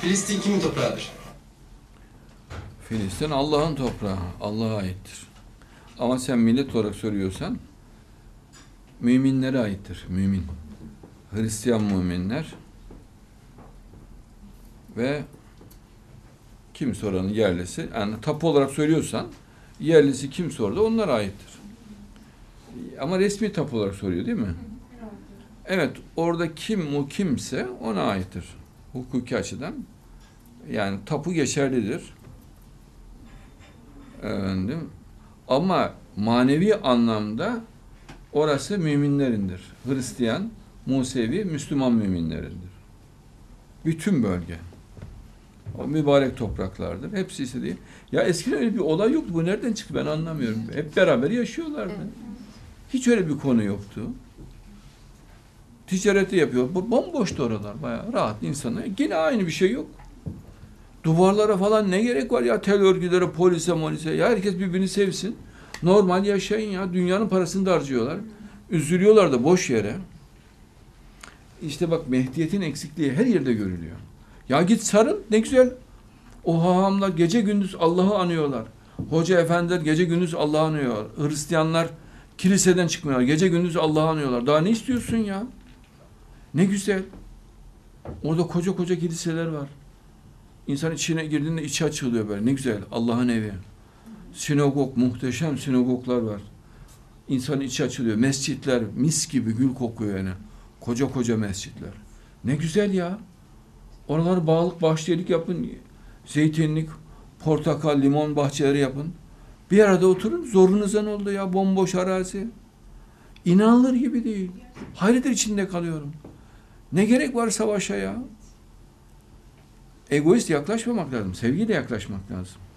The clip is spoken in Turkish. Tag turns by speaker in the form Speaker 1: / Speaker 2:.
Speaker 1: Filistin kimin toprağıdır?
Speaker 2: Filistin Allah'ın toprağı. Allah'a aittir. Ama sen millet olarak soruyorsan müminlere aittir. Mümin. Hristiyan müminler ve kimse oranın yerlisi. Yani tapu olarak söylüyorsan yerlisi kimse orada onlara aittir. Ama resmi tapu olarak soruyor değil mi? Evet. Orada kim o kimse ona aittir. Hukuki açıdan. Yani tapu geçerlidir. Efendim. Ama manevi anlamda orası müminlerindir. Hristiyan, Musevi, Müslüman müminlerindir. Bütün bölge. O mübarek topraklardır. Hepsi istediği. Ya eskiden öyle bir olay yoktu. Bu nereden çıktı ben anlamıyorum. Hep beraber yaşıyorlardı. Hiç öyle bir konu yoktu. Ticareti yapıyor. Bomboştu oralar. Bayağı rahat insanlar. Yine aynı bir şey yok. Duvarlara falan ne gerek var ya, tel örgülere, polise. Ya herkes birbirini sevsin. Normal yaşayın ya. Dünyanın parasını da harcıyorlar. Üzülüyorlar da boş yere. İşte bak, Mehdiyet'in eksikliği her yerde görülüyor. Ya git sarıl, ne güzel. O hahamlar gece gündüz Allah'ı anıyorlar. Hoca efendiler gece gündüz Allah'ı anıyorlar. Hristiyanlar kiliseden çıkmıyorlar. Gece gündüz Allah'ı anıyorlar. Daha ne istiyorsun ya? Ne güzel. Orada koca koca kiliseler var. İnsan içine girdiğinde içi açılıyor böyle. Ne güzel. Allah'ın evi. Sinagog, muhteşem sinagoglar var. İnsanın içi açılıyor. Mescitler mis gibi gül kokuyor yani. Koca koca mescitler. Ne güzel ya. Oraları bağlık, bahçelik yapın. Zeytinlik, portakal, limon bahçeleri yapın. Bir arada oturun. Zorunuzdan oldu ya. Bomboş arazi. İnanılır gibi değil. Hayret içinde kalıyorum. Ne gerek var savaşa ya? Egoist yaklaşmamak lazım. Sevgiyle yaklaşmak lazım.